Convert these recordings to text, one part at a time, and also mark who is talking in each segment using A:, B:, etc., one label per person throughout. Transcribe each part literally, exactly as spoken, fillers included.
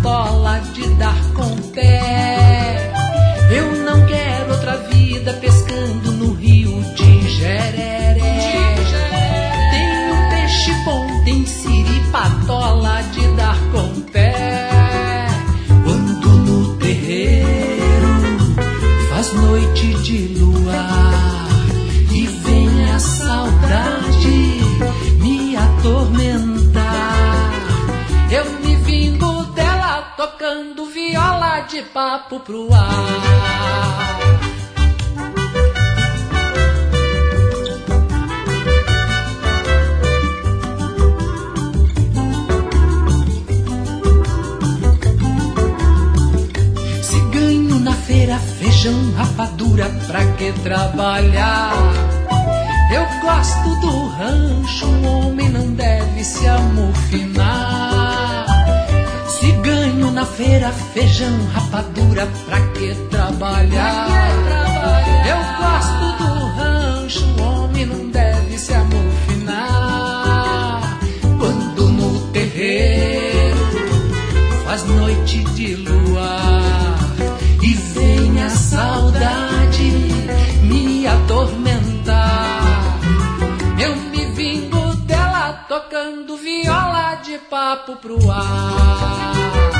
A: patola de dar com o pé. Eu não quero outra vida pescando no rio de Jereré. Tem um peixe bom, tem siripatola de dar com o pé. Quando no terreiro faz noite de luar e vem a saudade me atormentar, eu me vingo dela tocando viola de papo pro ar. Se ganho na feira feijão, rapadura, pra que trabalhar? Eu gosto do rancho, o homem não deve se amofinar. Se ganho na feira feijão, rapadura, pra que trabalhar? Eu gosto do rancho, o homem não deve se amofinar. Quando no terreiro faz noite de luar e vem a saudade me atormentar, eu me vingo dela tocando viola de papo pro ar.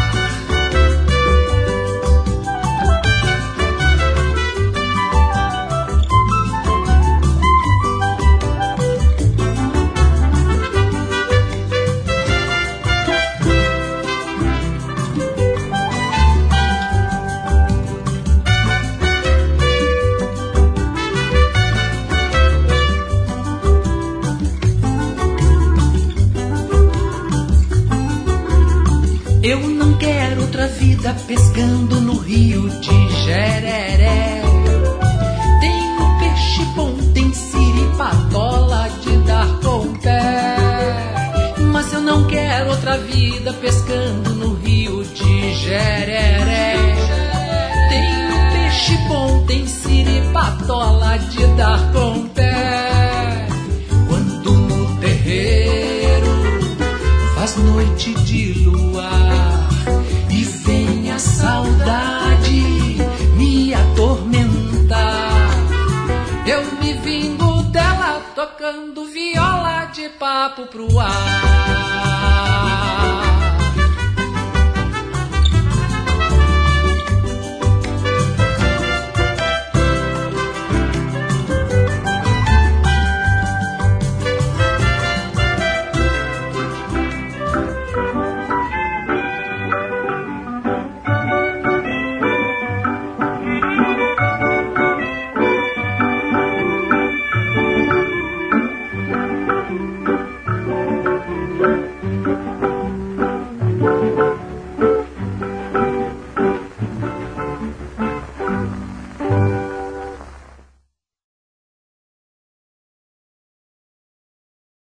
A: Eu não quero outra vida pescando no rio de Jereré. Tem um peixe bom, tem siripatola de dar com o pé. Mas eu não quero outra vida pescando no rio de Jereré. Tem um peixe bom, tem siripatola de dar com o pé. Quando no terreiro faz noite de luar e vem a saudade me atormentar, eu me vingo dela tocando viola de papo pro ar.